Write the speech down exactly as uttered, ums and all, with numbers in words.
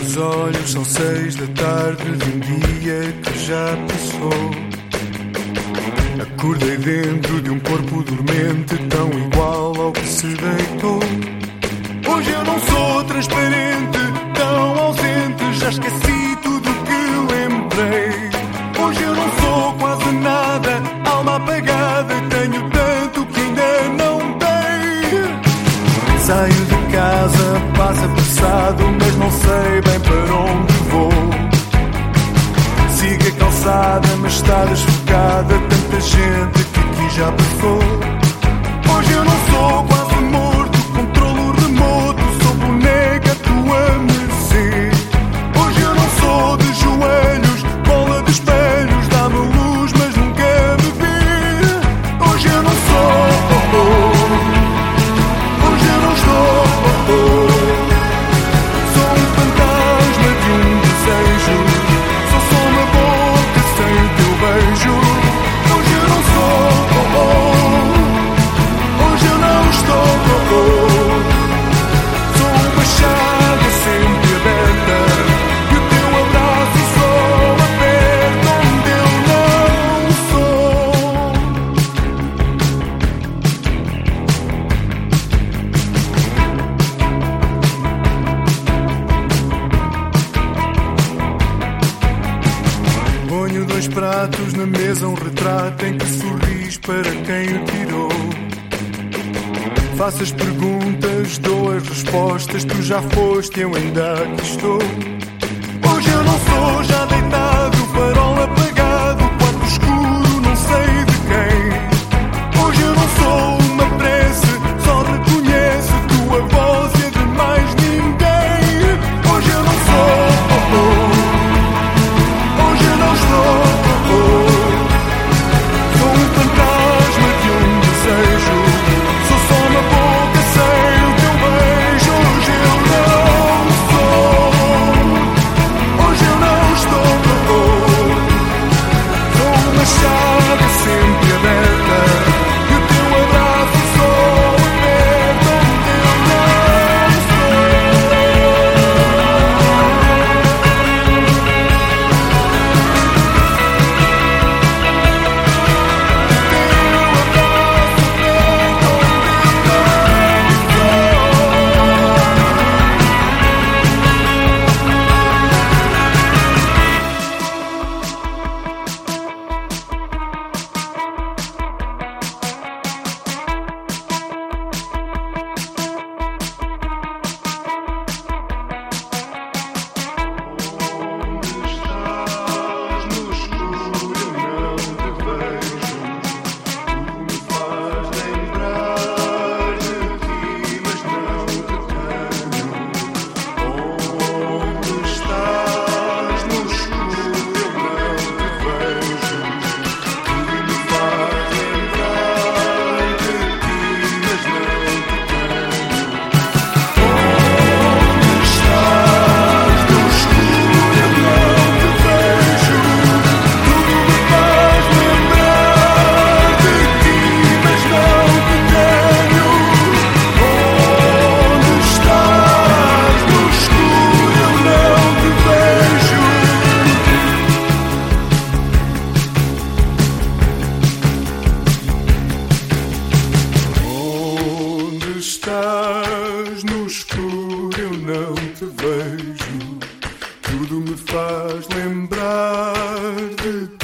os olhos, são seis da tarde de um dia que já passou. Acordei dentro de um corpo dormente, tão igual ao que se deitou. Hoje eu não sou transparente, tão ausente, já esqueci tudo o que lembrei. Hoje eu não sou quase nada, alma apagada, tenho tanto que ainda não dei. Saio de casa, passa passado, mas não sei bem para onde vou. Sigo a calçada, mas está desfocada, tanta gente que aqui já passou. Hoje eu não sou quase morto, controlo remoto, sou boneca, tua mercê. Hoje eu não sou de joelhos, bola de espelhos, dá-me luz, mas nunca me vi. Hoje eu não sou, oh, oh. Hoje eu não estou, oh, oh. Sou um fantasma de um desejo, sou só uma boca sem o teu beijo. Hoje eu não sou, oh, oh. Hoje eu não estou, oh, oh. Sou uma chaga sempre aberta, e o teu abraço só aperta onde eu não sou. Ponho dois pratos na mesa, um retrato em que sorris para quem o tirou. Faço as perguntas, dou as respostas, tu já foste, eu ainda aqui estou. Hoje eu não sou já deitado, farol apagado, quarto escuro, não sei de quem. Hoje eu não sou uma prece, só reconheço tua voz e a de mais ninguém. Hoje eu não sou, oh, oh. Hoje eu não estou, oh, oh. Sou um fantasma de um desejo, sou só uma boca sem o teu beijo. Hoje eu não sou, hoje eu não estou, oh, oh. Sou uma chaga sempre aberta, e o teu abraço só aperta onde eu não sou. Estás no escuro, eu não te vejo. Tudo me faz lembrar de ti.